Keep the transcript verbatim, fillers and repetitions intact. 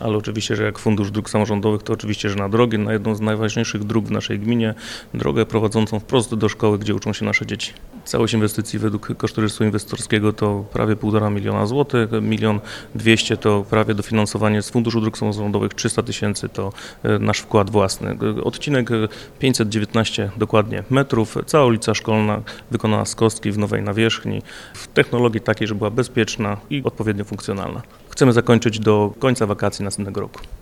Ale oczywiście, że jak Fundusz Dróg Samorządowych, to oczywiście, że na drogi, na jedną z najważniejszych dróg w naszej gminie, drogę prowadzącą wprost do szkoły, gdzie uczą się nasze dzieci. Całość inwestycji według kosztorysu inwestorskiego to prawie półtora miliona złotych, milion dwieście to prawie dofinansowanie z Funduszu Dróg Samorządowych, trzysta tysięcy to nasz wkład własny. Odcinek pięćset dziewiętnaście dokładnie metrów, cała ulica Szkolna wykonana z kostki w nowej nawierzchni, w technologii takiej, że była bezpieczna i odpowiednio funkcjonalna. Chcemy zakończyć do końca wakacji następnego roku.